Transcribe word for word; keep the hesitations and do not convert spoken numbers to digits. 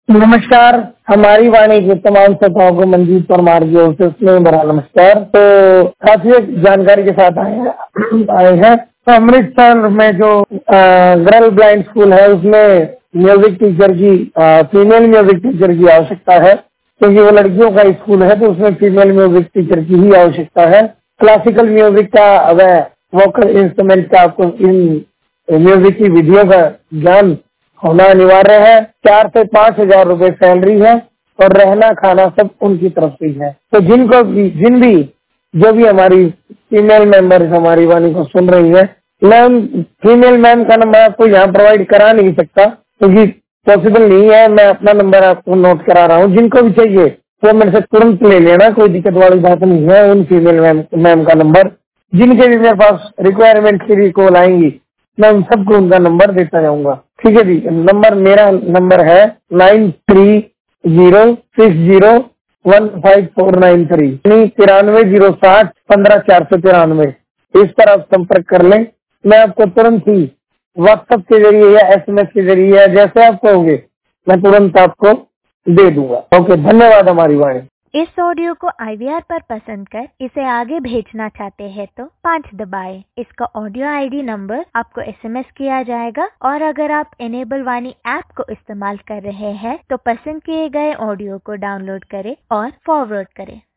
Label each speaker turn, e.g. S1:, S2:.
S1: नमस्कार। हमारी वाणी के तमाम श्रोताओं को मंजीत परमार की ओर से स्नेह भरा नमस्कार। तो काफी एक जानकारी के साथ आए हैं आए हैं तो अमृतसर में जो गर्ल ब्लाइंड स्कूल है उसमें म्यूजिक टीचर की फीमेल म्यूजिक टीचर की आवश्यकता है, क्योंकि वो लड़कियों का स्कूल है तो उसमें फीमेल म्यूजिक टीचर की ही आवश्यकता है। क्लासिकल म्यूजिक का व वोकल इंस्ट्रूमेंट का आपको इन म्यूजिक की विधियों का ज्ञान होना अनिवार्य है। चार से पाँच हजार रूपये सैलरी है और रहना खाना सब उनकी तरफ से ही है। तो जिनको भी जिन भी जो भी हमारी फीमेल मेंबर हमारी वाणी को सुन रही है, मैम फीमेल मैम का नंबर आपको यहाँ प्रोवाइड करा नहीं सकता क्योंकि तो पॉसिबल नहीं है। मैं अपना नंबर आपको नोट करा रहा हूँ, जिनको भी चाहिए वो मेरे से तुरंत ले लेना, कोई दिक्कत वाली बात नहीं है। उन फीमेल मैम मैम का नंबर जिनके भी मेरे पास रिक्वायरमेंट के लिए कॉल आएंगी मैं उन सबको उनका नंबर देता जाऊंगा। ठीक है जी। नंबर मेरा नंबर है nine three zero six zero one five four nine three यानी तिरानवे जीरो साठ पंद्रह चार सौ तिरानवे। इस पर आप संपर्क कर लें। मैं आपको तुरंत ही व्हाट्सएप के जरिए या एसएमएस के जरिए या जैसे आप कहोगे मैं तुरंत आपको दे दूंगा। ओके, धन्यवाद। हमारी वाणी
S2: इस ऑडियो को आई वी आर पर पसंद कर इसे आगे भेजना चाहते हैं तो पाँच दबाएं। इसका ऑडियो आई डी नंबर आपको एस एम एस किया जाएगा और अगर आप इनेबल वाणी ऐप को इस्तेमाल कर रहे हैं तो पसंद किए गए ऑडियो को डाउनलोड करें और फॉरवर्ड करें।